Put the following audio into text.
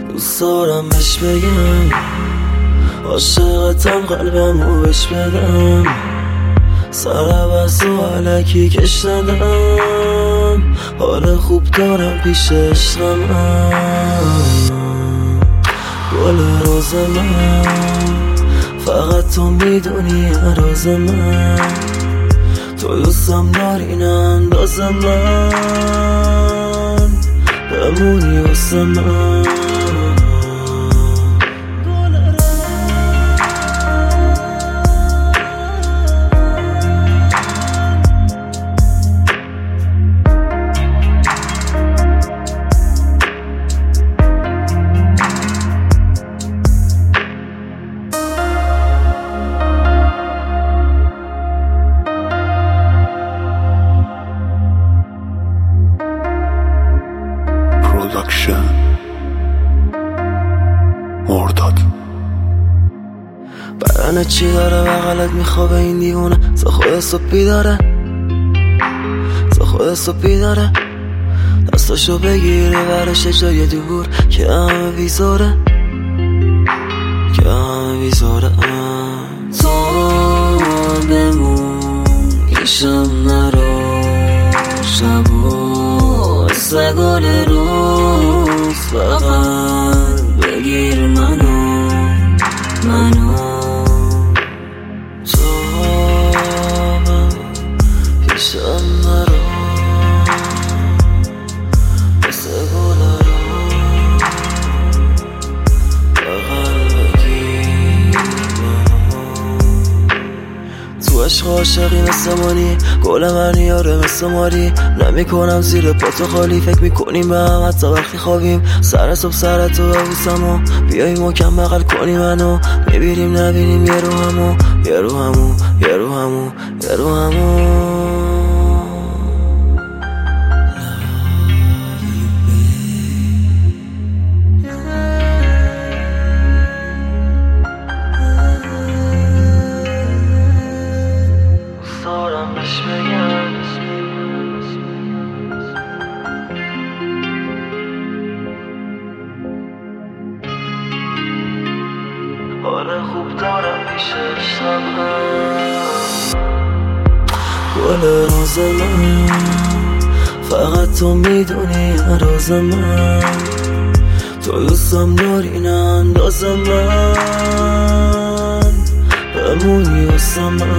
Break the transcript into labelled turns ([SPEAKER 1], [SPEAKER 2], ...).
[SPEAKER 1] دوست دارم بهش بگم عاشقتم، قلبمو بهش بدم، سر بس و علکی کش ندم، حال خوب دارم پیش عشقم. گل روز من فقط تو میدونی راز من، تو دوستم داری نه انداز من، بمونی واسه من. بدن چی داره بغلت میخوابه این دیوونه، تا خود صبحی داره، تا خود صبحی داره، دستاشو بگیره برش جای دور که همه بیزاره، که همه بیزاره. تو بمون پیشم نرو، شبو مثل گل روز فقط بگیر منو، منو. تو پیشم نرو مثل گل روز فقط بگیر منو. تو عشق عاشقی مثل مانی، گل من یاره مثل ماری، نمیکنم زیر پاتو خالی، فکر میکنیم به هم حتی وقتی خوابیم، سر صبح سر تو ببوسم و بیایی محکم بغل کنی منو، میبینیم نبینیم یه رو همو، یه رو همو، یه رو همو، یه رو همو. دارم بهش بگم حال خوب دارم پیش عشقم. گل روز من فقط تو میدونی راز من، تو دوستم داری نه انداز من، بمونی واسه من.